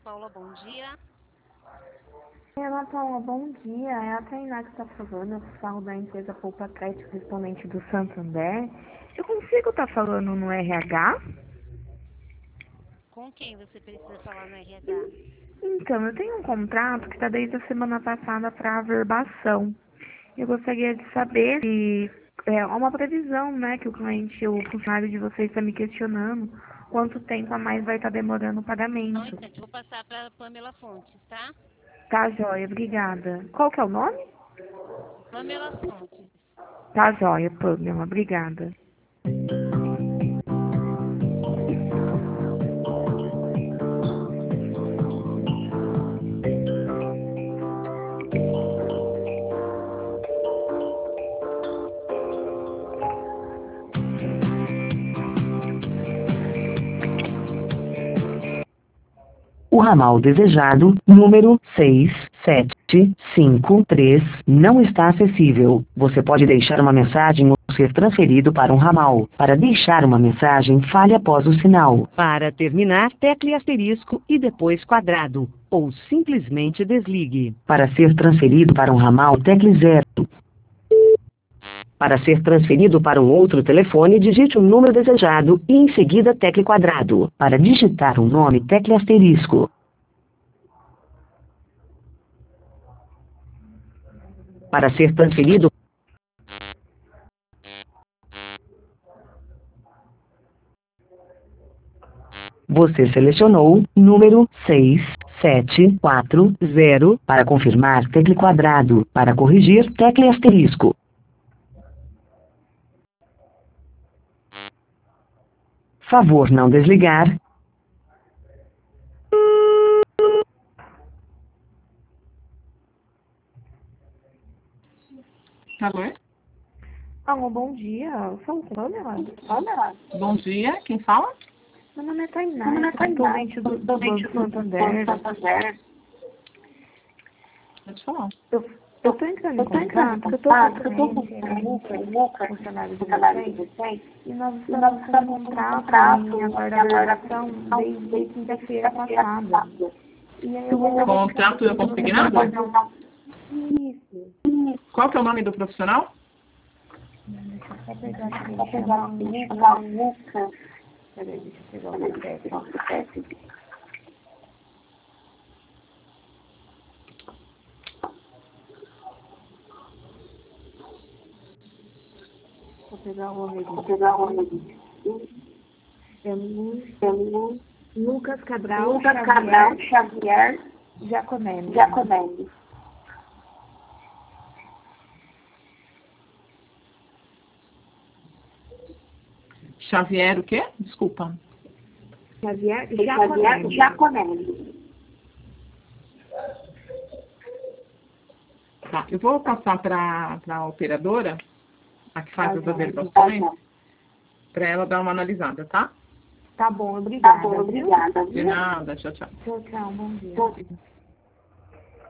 Paula, bom dia. Ana Paula, bom dia. É a Tainá que está falando. Eu falo da empresa Poupa Crédito, correspondente do Santander. Eu consigo estar falando no RH? Com quem você precisa falar no RH? Então, eu tenho um contrato que está desde a semana passada para averbação. Eu gostaria de saber se é uma previsão, né, que o cliente, o funcionário de vocês está me questionando quanto tempo a mais vai estar demorando o Só um pagamento. instante, vou passar para Pamela Fontes, tá? Tá, joia, obrigada. Qual que é o nome? Pamela Fontes. Tá, joia, Pamela, obrigada. O ramal desejado, número 6753, não está acessível. Você pode deixar uma mensagem ou ser transferido para um ramal. Para deixar uma mensagem, fale após o sinal. Para terminar, tecle asterisco e depois quadrado. Ou simplesmente desligue. Para ser transferido para um ramal, tecle 0. Para ser transferido para um outro telefone, digite o número desejado e em seguida tecle quadrado. Para digitar um nome, tecle asterisco. Para ser transferido, você selecionou número 6740. Para confirmar, tecle quadrado. Para corrigir, tecle asterisco. Favor não desligar. Alô? Alô, bom dia. Eu sou o Pamela. Bom dia, quem fala? Meu nome é Tainá, eu sou correspondente do Banco Santander. Pode falar. Eu tô entrando em contato porque eu tô procurando funcionário de vocês e nós estamos com um contrato em aguardação desde quinta-feira passada. E aí eu gostaria Contrato não consignado? Isso. Qual que é o nome do profissional? Deixa eu só pegar aqui, chama Lucas. Peraí, deixa eu pegar o CPF. Vou pegar o nome dele. Lucas Cabral Xavier Giacomelli. Xavier o quê? Desculpa. Xavier Giacomelli. Tá, eu vou passar para a operadora, a que faz as averbações, para ela dar uma analisada, tá? Tá bom, obrigada. De nada, tchau, tchau. Tchau, bom dia.